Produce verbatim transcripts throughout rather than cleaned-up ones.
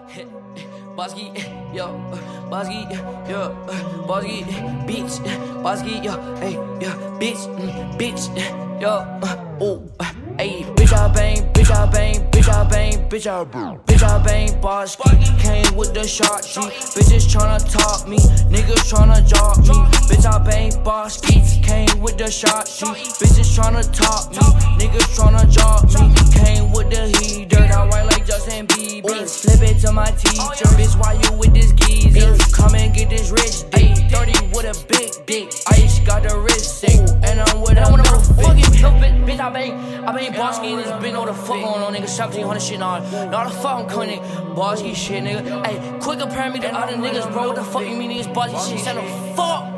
Bosky, yo, Bosky, yo, Bosky, bitch, Bosky, yo, hey, yo, bitch, bitch, yo, oh, hey, bitch I bang, bitch I bang, bitch I bang, bitch I bang, bitch I bang, Bosky, came with the shot, G, bitches tryna talk me, niggas tryna job me, bitch I bang, Bosky, came with the shot, G, bitches tryna talk me, niggas tryna job me, came with the heat, dirt, I white like Justin Bieber, slip it to my teacher, bitch why you with this geezer, come and get this rich dick, thirty with a big dick, Ice got the wrist sick, and I'm with a motherfucking bitch, bitch I bang, I bang Bosky and this bitch know the fuck going on, nigga, seventeen hundred shit on, not the fuck I'm coming, Bosky shit, nigga, ayy, quick compare me to other niggas, bro, what the fuck you mean niggas Bosky shit, send the fuck.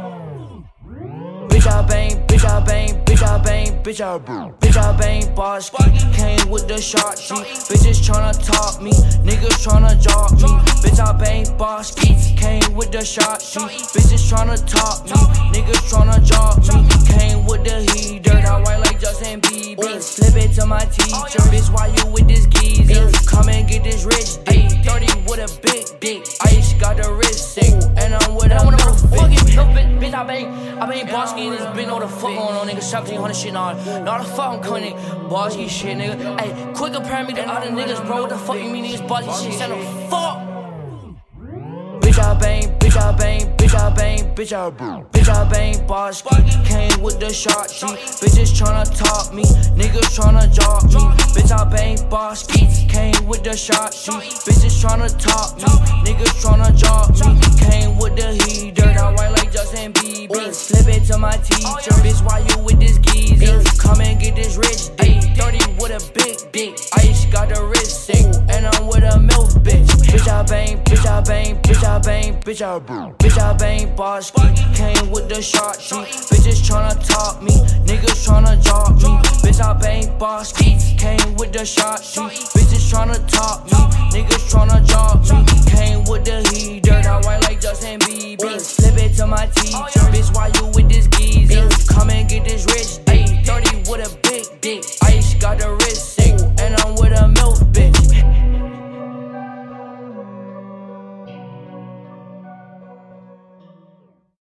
Bitch I bang, bitch I bang, bitch I bang, bitch I bang, bitch I bang, Bosky, came with the shot, G, bitches tryna talk me, niggas tryna job me, bitch I bang, Bosky, came with the shot, G, bitches tryna talk me, niggas tryna job me, came with the heat, dirt, I white like Justin Bieber, slip it to my teacher, bitch why you with this geezer, come and get this rich dick, thirty with a big dick, Ice got the wrist sick, and I'm with a motherfucking bitch, bitch I bang, I bang Bosky and this bitch know the fuck going on, nigga, seventeen hundred shit on, not the fuck I'm coming, Bosky shit, nigga, ayy, quick compare me to other niggas, bro, what the fuck you mean niggas Bosky shit, send the fuck. Bitch I bang, bitch I bang, bitch I bang, bitch I bang, bitch I bang, Bosky, came with the shot, G, bitches tryna talk me, niggas tryna job me, bitch I bang, Bosky, came with the shot, G, bitches tryna talk me, niggas tryna job me, came with the heat, dirt, I white like Justin Bieber, slip it to my teacher, bitch why you with this geezer, come and get this rich dick, thirty with a big dick, Ice got the wrist sick, and I'm with a milf bitch, bitch I bang, bitch I bang, bitch I bang, bitch I bang, bitch I bang, Bosky, came with the shot, G, bitches tryna talk me, niggas tryna job me, bitch I bang, Bosky, came with the shot, G, bitches tryna talk me, niggas tryna job me, came with the heat, dirt, I white like Justin Bieber, slip it to my teacher, bitch why you with this geezer, come and get this rich dick, thirty with a big dick, Ice got the wrist